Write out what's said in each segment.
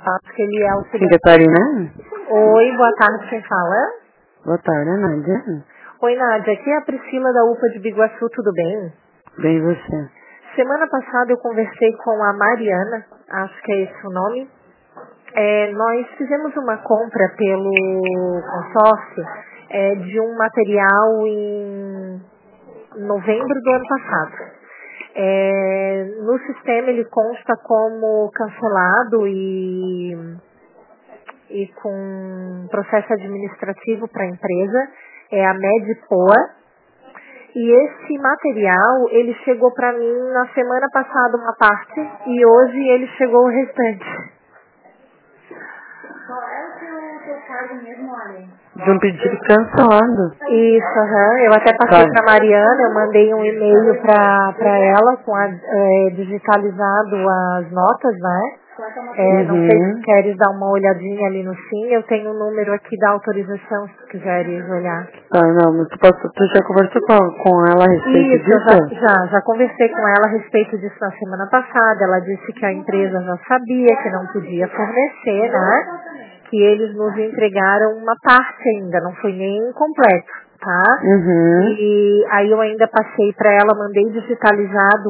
Acho que ele é o Sim, Catarina? Oi, boa tarde, quem fala? Boa tarde, Nádia. Oi, Nádia, aqui é a Priscila da UPA de Biguaçu, tudo bem? Bem, você? Semana passada eu conversei com a Mariana, acho que é esse o nome. Nós fizemos uma compra pelo consórcio de um material em novembro do ano passado. No sistema ele consta como cancelado e com processo administrativo para a empresa, é a Medipoa. E esse material, ele chegou para mim na semana passada uma parte e hoje ele chegou o restante. Qual é o seu caso mesmo, Ali? De um pedido cancelado. Isso, eu até passei para Mariana, eu mandei um e-mail para ela com digitalizado as notas, né? Não sei se queres dar uma olhadinha ali no sim, eu tenho o número aqui da autorização, se tu quiseres olhar. Não, mas tu já conversou com ela a respeito disso? Já conversei com ela a respeito disso na semana passada, ela disse que a empresa já sabia que não podia fornecer, né? Que eles nos entregaram uma parte ainda, não foi nem completo, tá? E aí eu ainda passei para ela, mandei digitalizado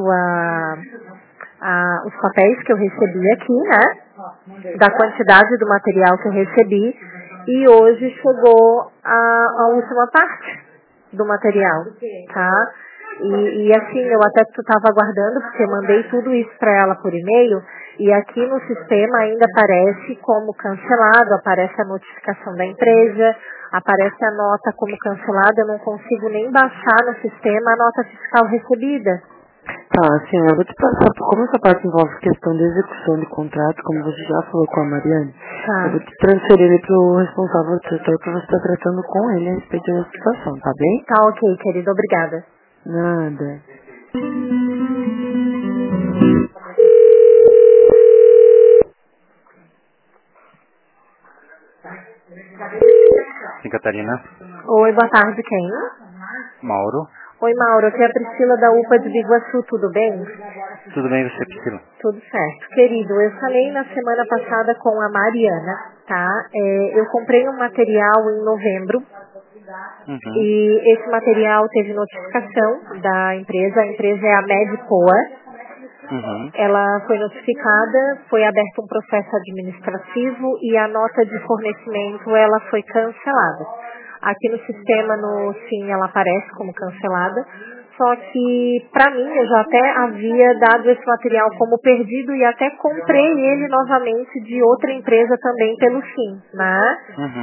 os papéis que eu recebi aqui, né? Da quantidade do material que eu recebi. E hoje chegou a última parte do material, tá? E assim, eu até estava aguardando, porque eu mandei tudo isso para ela por e-mail, e aqui no sistema ainda aparece como cancelado, aparece a notificação da empresa, aparece a nota como cancelada, eu não consigo nem baixar no sistema a nota fiscal recebida. Tá, assim, eu vou te passar, como essa parte envolve questão de execução de contrato, como você já falou com a Mariane, eu vou te transferir ele pro responsável do setor que você está tratando com ele a respeito da situação, tá bem? Tá ok, querido, obrigada. Nada. Sim, Catarina. Oi, boa tarde, quem? Mauro. Oi, Mauro, aqui é a Priscila da UPA de Biguaçu, tudo bem? Tudo bem, você, Priscila? Tudo certo. Querido, eu falei na semana passada com a Mariana, tá? Eu comprei um material em novembro e esse material teve notificação da empresa, a empresa é a Medipoa. Ela foi notificada, foi aberto um processo administrativo e a nota de fornecimento ela foi cancelada. Aqui no sistema, no sim, ela aparece como cancelada, só que para mim eu já até havia dado esse material como perdido e até comprei ele novamente de outra empresa também pelo sim, né?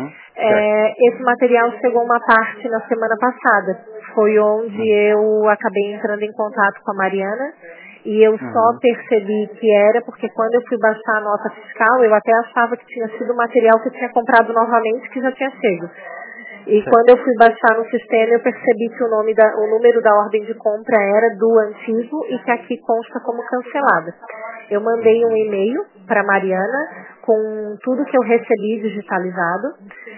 Esse material chegou uma parte na semana passada, foi onde eu acabei entrando em contato com a Mariana. E eu só percebi que era porque quando eu fui baixar a nota fiscal, eu até achava que tinha sido o material que eu tinha comprado novamente, que já tinha chego. E quando eu fui baixar no sistema, eu percebi que o número da ordem de compra era do antigo e que aqui consta como cancelada. Eu mandei um e-mail para a Mariana com tudo que eu recebi digitalizado.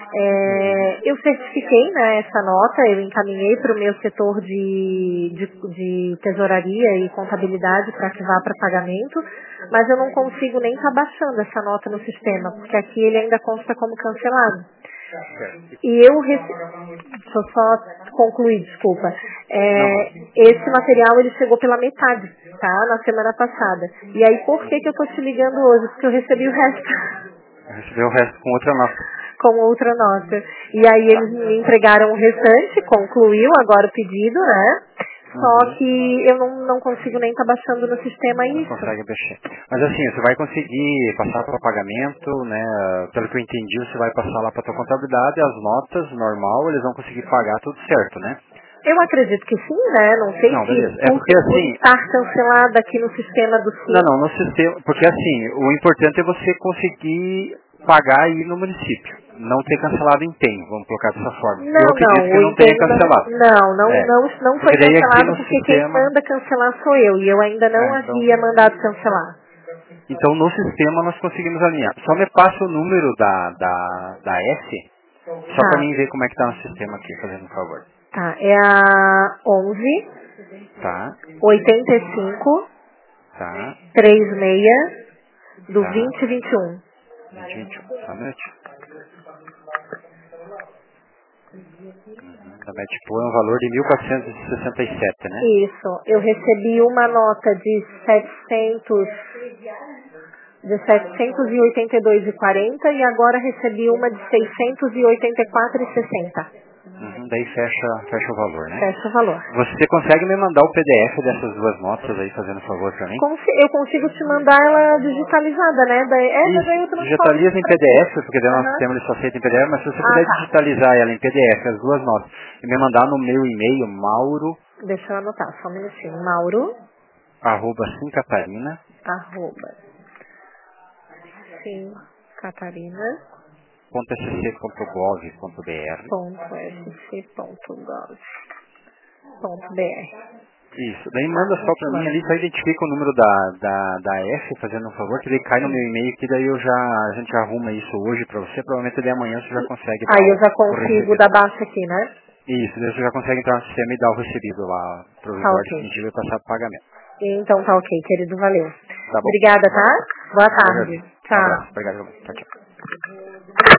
Eu certifiquei, né, essa nota, eu encaminhei para o meu setor de tesouraria e contabilidade para que vá para pagamento, mas eu não consigo nem estar baixando essa nota no sistema, porque aqui ele ainda consta como cancelado. E deixa eu só concluir, desculpa. Esse material ele chegou pela metade, tá? Na semana passada. E aí por que eu tô te ligando hoje? Porque eu recebi o resto. Recebeu o resto com outra nota. Com outra nota. E aí eles me entregaram o restante, concluiu agora o pedido, né? Só que eu não consigo nem estar baixando no sistema isso. Não consegue baixar. Mas assim, você vai conseguir passar para pagamento, né? Pelo que eu entendi, você vai passar lá para a tua contabilidade, as notas, normal, eles vão conseguir pagar tudo certo, né? Eu acredito que sim, né? Não sei se porque assim, estar cancelada aqui no sistema do SIM. Não, no sistema, porque assim, o importante é você conseguir pagar aí no município. Não ter cancelado empenho, vamos colocar dessa forma. Eu acredito que não tenha cancelado. Não foi cancelado porque quem manda cancelar sou eu. E eu ainda não havia mandado cancelar. Então no sistema nós conseguimos alinhar. Só me passa o número da S, só para mim ver como é que tá no sistema aqui, fazendo um favor. Tá, é a 11 85 36 do 2021. 2021, só um minutinho. Da Medpool é um valor de 1.467, né? Isso. Eu recebi uma nota de 782,40 e agora recebi uma de 684,60. Daí fecha o valor, né? Fecha o valor. Você consegue me mandar o PDF dessas duas notas aí, fazendo um favor pra mim? Eu consigo te mandar ela digitalizada, né? Daí eu digitaliza em PDF, porque daí nosso sistema ele só aceita em PDF, mas se você puder digitalizar ela em PDF, as duas notas, e me mandar no meu e-mail, Mauro... Deixa eu anotar, só um minutinho. Mauro... @simcatarina... @simcatarina... .sc.gov.br. Isso, daí manda só pra mim ali, só identifica o número da F, fazendo um favor, que ele cai no meu e-mail, que daí a gente já arruma isso hoje pra você, provavelmente de amanhã você já consegue. Aí eu já consigo dar baixa aqui, né? Isso, daí você já consegue entrar no sistema e dar o recebido lá, provisório definitivo e passar pro pagamento. Então tá ok, querido, valeu. Tá bom. Obrigada, tá? Boa tarde. Tchau. Um abraço, obrigado. Tchau, tchau.